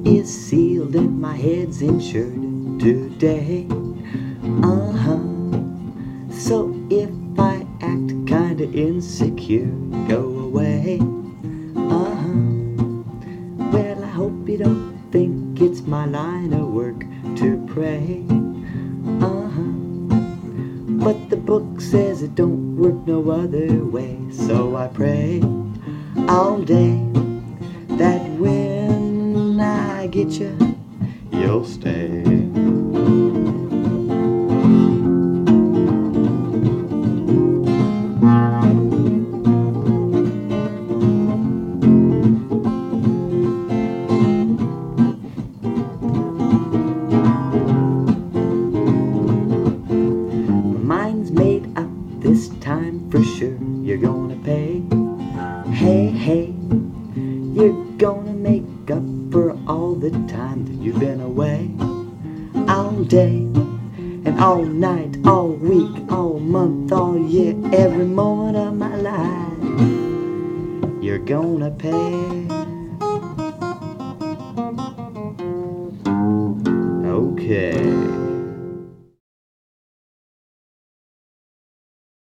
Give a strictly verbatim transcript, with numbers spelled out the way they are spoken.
is sealed and my head's insured today. Uh-huh. So if I act kinda insecure, go away. Uh-huh. Well, I hope you don't think it's my line of work to pray. Uh-huh. But the book says it don't work no other way, so I pray all day that when I get you, you'll stay. Mine's made up this time for sure. You're gonna pay. Hey, hey, you're gonna make up for all the time that you've been away. All day and all night, all week, all month, all year, every moment of my life. You're gonna pay.